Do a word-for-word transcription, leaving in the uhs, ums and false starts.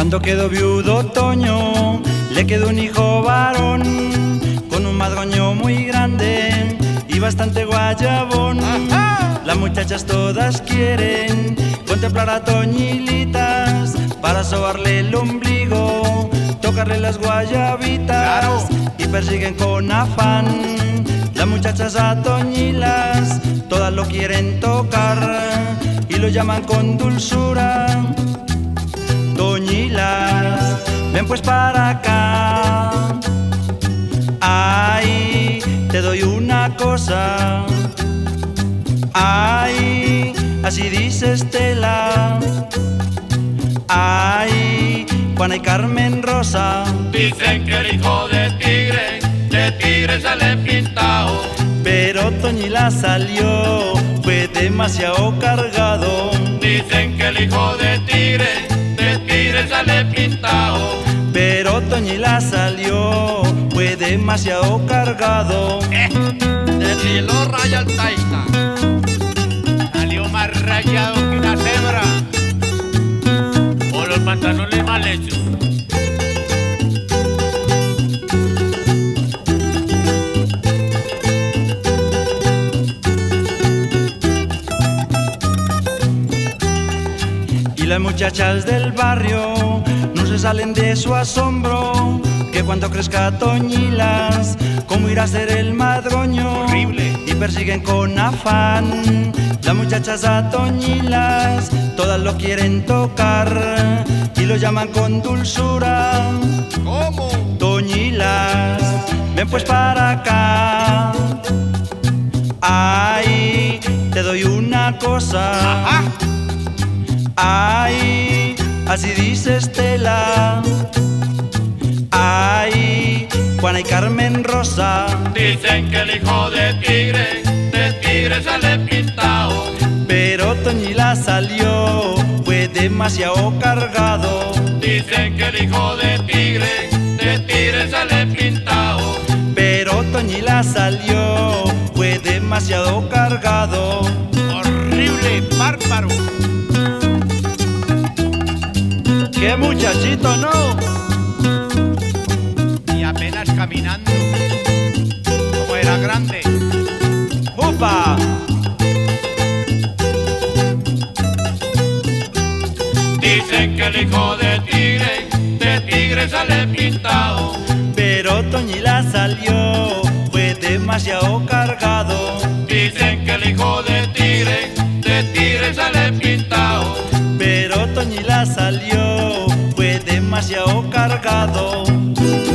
Cuando quedó viudo Toño, le quedó un hijo varón, con un madroño muy grande y bastante guayabón. ¡Ajá! Las muchachas todas quieren contemplar a Toñilitas para sobarle el ombligo, tocarle las guayabitas. ¡Claro! Y persiguen con afán las muchachas a Toñilas, todas lo quieren tocar y lo llaman con dulzura. Toñilas, ven pues para acá. Ay, te doy una cosa. Ay, así dice Estela. Ay, Juana y Carmen Rosa. Dicen que el hijo de tigre, de tigre sale pintado. Pero Toñila salió, fue demasiado cargado. Dicen que el hijo de tigre, de tigre sale pintado. Pero Toñila salió, fue demasiado cargado. Eh, de cielo raya el taita. Salió más rayado que una cebra. O los pantalones mal hechos. Y las muchachas del barrio no se salen de su asombro, que cuando crezca Toñilas, ¿cómo irá a ser el madroño? Horrible. Y persiguen con afán las muchachas a Toñilas, todas lo quieren tocar y lo llaman con dulzura. ¿Cómo? Toñilas, ven pues para acá. Ay, te doy una cosa. Ajá. Ay, así dice Estela. Ay, Juana y Carmen Rosa. Dicen que el hijo de tigre, de tigre sale pintado. Pero Toñila salió, fue demasiado cargado. Dicen que el hijo de tigre, de tigre sale pintado. Pero Toñila salió, fue demasiado cargado. Horrible, bárbaro. ¡Qué muchachito, no! Y apenas caminando, como era grande. ¡Upa! Dicen que el hijo de tigre, de tigre sale pintado. Pero Toñila salió, fue demasiado cargado. Dicen que el hijo de tigre, de tigre sale pintado. Pero Toñila salió, fue demasiado cargado.